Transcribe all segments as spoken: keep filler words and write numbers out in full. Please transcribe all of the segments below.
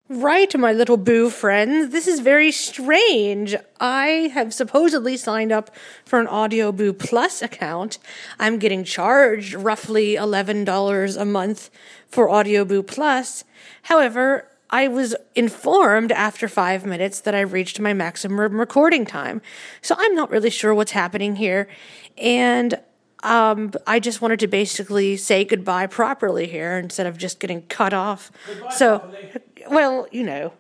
Right, my little boo friends. This is very strange. I have supposedly signed up for an Audio Boo Plus account. I'm getting charged roughly eleven dollars a month for Audio Boo Plus. However, I was informed after five minutes that I reached my maximum recording time. So I'm not really sure what's happening here. And um, I just wanted to basically say goodbye properly here instead of just getting cut off. Goodbye so, properly. well, you know.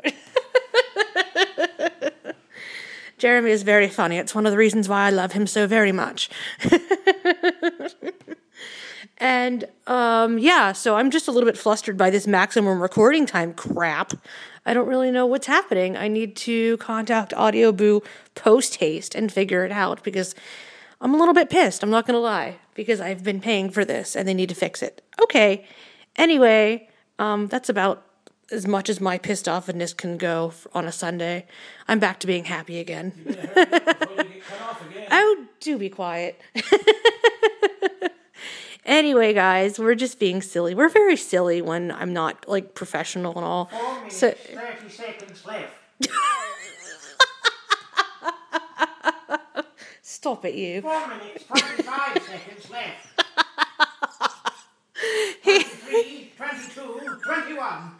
Jeremy is very funny. It's one of the reasons why I love him so very much. And, um, yeah, so I'm just a little bit flustered by this maximum recording time crap. I don't really know what's happening. I need to contact Audio Boo post-haste and figure it out because I'm a little bit pissed. I'm not going to lie because I've been paying for this and they need to fix it. Okay. Anyway, um, that's about as much as my pissed offness can go on a Sunday. I'm back to being happy again. You better hurry up before you get cut off again. Oh, do be quiet. Anyway, guys, we're just being silly. We're very silly when I'm not, like, professional and all. Four minutes, So, thirty seconds left. stop it, you. Four minutes, twenty-five seconds left. twenty-three, twenty-two, twenty-one.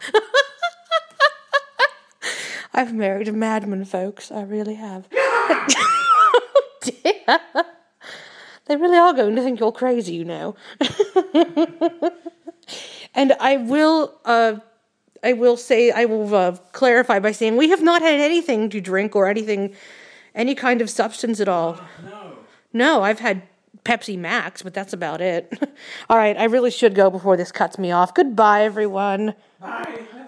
I've married a madman, folks. I really have. Oh, dear. They really are going to think you're crazy, you know. And I will, uh, I will say, I will uh, clarify by saying we have not had anything to drink or anything, any kind of substance at all. No. No, I've had Pepsi Max, but that's about it. All right, I really should go before this cuts me off. Goodbye, everyone. Bye.